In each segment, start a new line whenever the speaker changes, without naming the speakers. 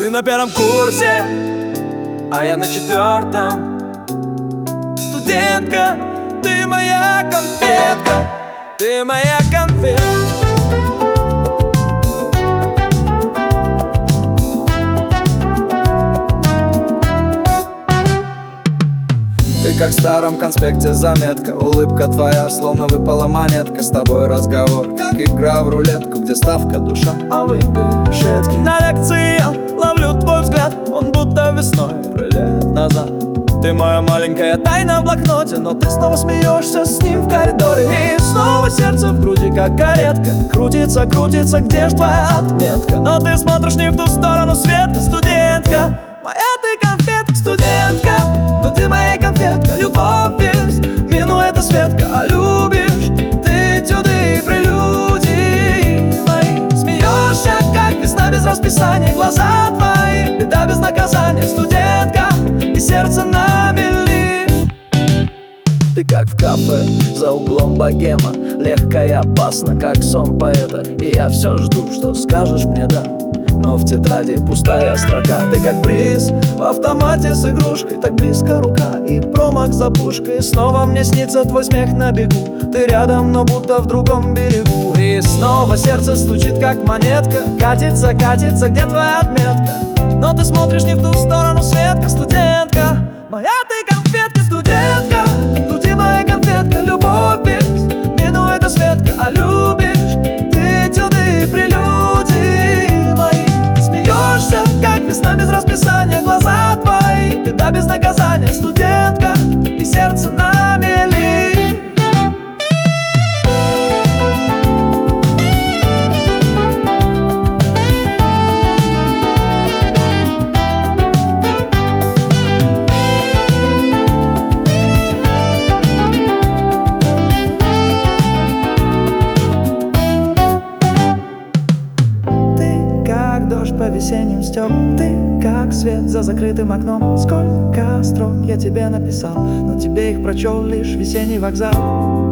Ты на первом курсе, а я на четвертом. Студентка, ты моя конфетка, ты моя конфетка. Ты как в старом конспекте заметка, улыбка твоя, словно выпала монетка. С тобой разговор, как игра в рулетку, где ставка душа, а выигрыш редкий. На лекции я ловлю твой взгляд, он будто весной пролет назад. Ты моя маленькая тайна в блокноте, но ты снова смеешься с ним в коридоре. И снова сердце в груди, как каретка, крутится, крутится, где ж твоя отметка? Но ты смотришь не в ту сторону света, студентка. Моя ты конфетка, студентка, но ты моя конфетка, любовь без, минуя это Светка. А любишь ты этюды и прелюдии мои. Смеешься, как весна без расписания, глаза твои, беда без наказания, студентка, и сердце на мели. Ты как в кафе за углом богема, легко и опасно, как сон поэта. И я все жду, что скажешь мне да, но в тетради пустая строка. Ты как бриз в автомате с игрушкой, так близко рука и промах за пушкой. Снова мне снится твой смех на бегу, ты рядом, но будто в другом берегу. И снова сердце стучит, как монетка, катится, катится, где твоя отметка? Но ты смотришь не в ту сторону, Светка, студентка. Моя ты конфетка, студентка, ну ты моя конфетка, любовь без, минуя это Светка. А любишь ты этюды и прелюдии мои. Смеешься, как весна без расписания, глаза твои, беда без наказания, студентка, и сердце на мели. Дождь по весенним стёк, ты как свет за закрытым окном. Сколько строк я тебе написал, но тебе их прочел лишь весенний вокзал.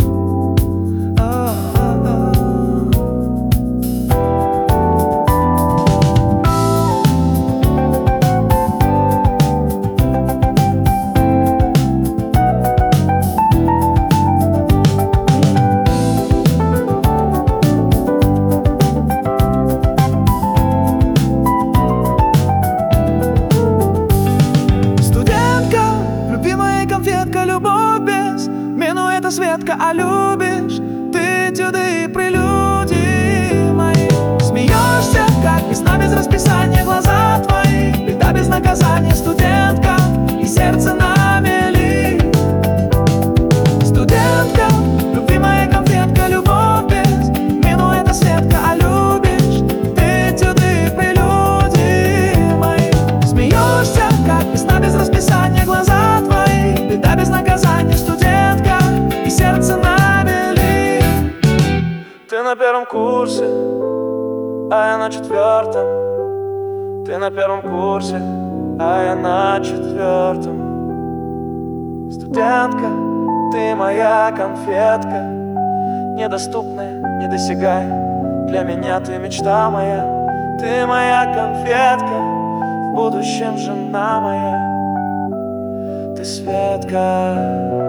Конфетка, любовь без, минуя это Светка. А любишь ты этюды и прелюдии мои. Смеешься, как весна без расписания, глаза твои, беда без наказания, студентка, и сердце на мели. Студентка, любимая конфетка, любовь без, минуя это Светка. А любишь ты этюды и прелюдии мои. Смеешься, как весна без расписания, глаза твои, беда без наказания, студентка, и сердце на мели. Ты на первом курсе, а я на четвертом. Ты на первом курсе, а я на четвертом. Студентка, ты моя конфетка, недоступная, недосягаемая. Для меня ты мечта моя. Ты моя конфетка, в будущем жена моя. Ты Светка.